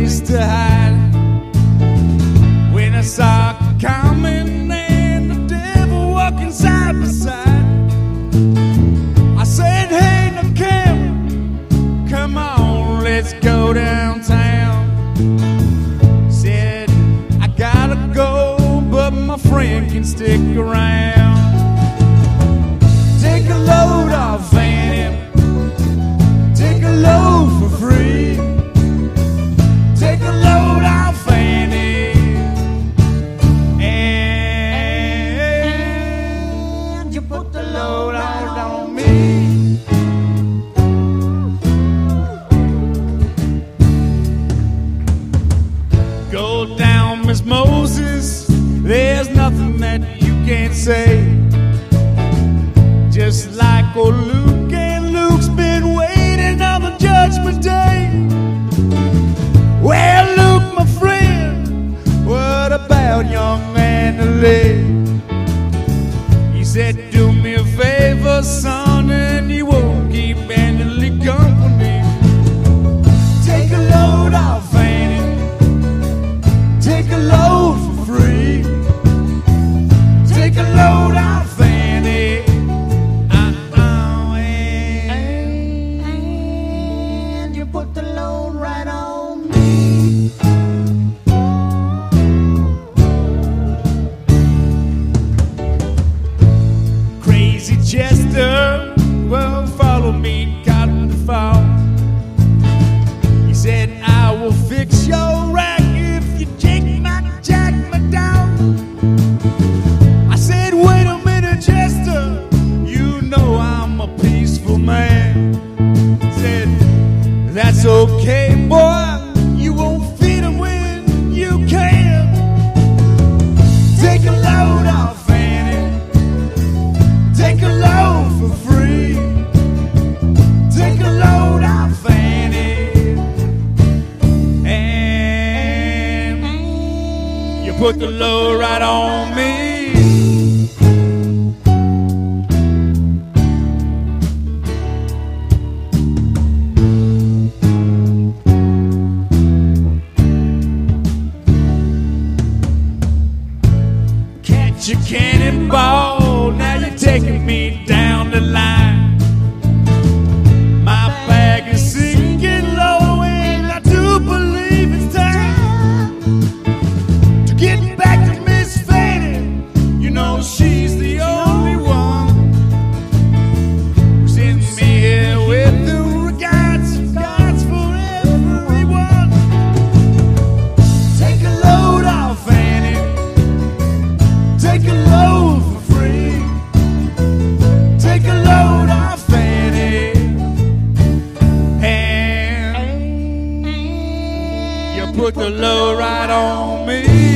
place to hide. When I saw her coming and the devil walking side by side, I said, hey, now come on, let's go downtown. Said, I gotta go, but my friend can stick around. Take a load off Annie, take a load for free. Take a load off Annie, and you put the load out on me. Go down, Miss Moses, there's nothing that you can't say. Just like old Luke, and Luke's been waiting on the judgment day. Well, Luke, my friend, what about young Mandalay? He said, do me a favor, son, and you won't keep Mandalay company. Take a load off Annie, take a load for free. Take a load off Annie, and you put the load right on me. Crazy Chester, well, follow me, got the fall. He said, I will fix your rack if you jack me down. I said, wait a minute, Chester, you know I'm a peaceful man. Said, that's okay, boy, you won't feed him when you can. Take a load off Annie, take a load for free. Take a load off Annie, and you put the load right on me. Catch a cannonball, now you're taking me down the line. My bag is sinking low, and I do believe it's time to get back to Miss Fanny. You know she's the only one who sends me here with the regards for everyone. Take a load off Annie, take a load for free. Take a load off Annie, and you put the load right on me.